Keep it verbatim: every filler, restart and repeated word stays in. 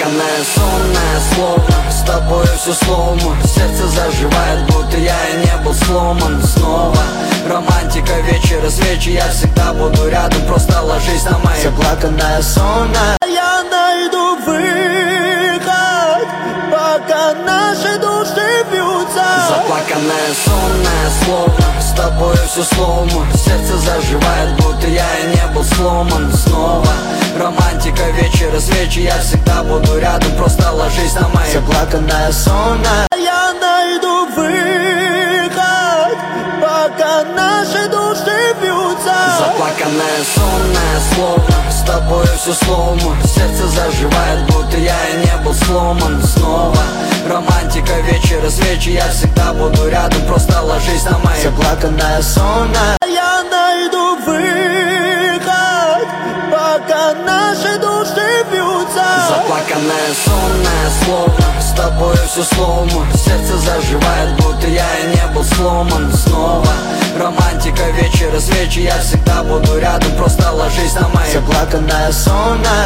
Заплаканная, сонная, словно с тобой все слому. Сердце заживает, будто я и не был сломан. Снова романтика, вечера, свечи. Я всегда буду рядом, просто ложись на мои. Заплаканная, сонная, я найду выход, пока наши души бьются. Заплаканная, сонная, словно с тобой все слому. Сердце заживает, будто я и не был сломан. Снова романтика, вечера, свечи. Я всегда буду рядом, просто ложись на мои. заплаканная, сонная, я найду выход, пока наши души бьются. Заплаканная, сонная, словно с тобой все слому. Сердце заживает, будто я и не был сломан. Снова романтика, вечера, свечи. Я всегда буду рядом, просто ложись на мои. заплаканная, сонная, я найду выход, пока наши души бьются. Заплаканная, сонная, словно с тобой все слому. Сердце заживает, будто я и не был сломан. Снова романтика, вечера, свечи. Я всегда буду рядом, просто ложись на мои. заплаканная, сонная.